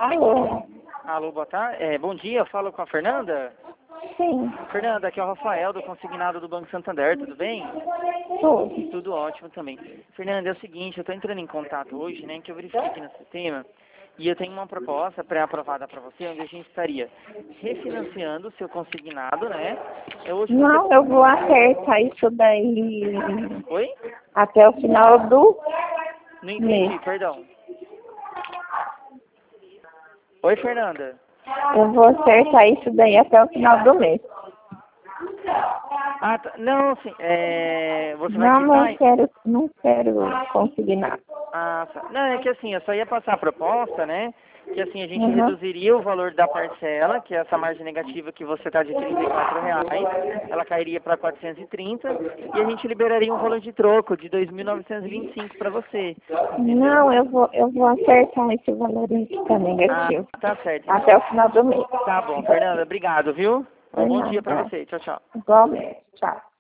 Alô? Alô, boa tarde. Bom dia, eu falo com a Fernanda. Sim, Fernanda, aqui é o Rafael, do consignado do Banco Santander, tudo bem? tudo. Tudo ótimo também. Fernanda, é o seguinte, eu estou entrando em contato hoje, né, que eu verifiquei aqui no sistema, e eu tenho uma proposta pré-aprovada para você, onde a gente estaria refinanciando o seu consignado, né? Hoje Não, você... eu vou acertar isso daí Oi? até o final do Não entendi, mês. perdão. Oi, Fernanda. Eu vou acertar isso daí até o final do mês. Ah, tá. Não, assim, você vai Não, quitar... não quero consignar. Ah, tá. Não, é que assim, eu só ia passar a proposta, né? Que assim, a gente Uhum. reduziria o valor da parcela, que é essa margem negativa que você está de R$ 34, ela cairia para 430, e a gente liberaria um valor de troco de 2.925 para você, entendeu? Não, eu vou acertar esse valor aí que tá Ah, negativo tá certo, até então. o final do mês. Tá bom, Fernanda, obrigado, viu? Um Por bom dia para nada. você. Tchau, tchau. Igualmente. Tchau.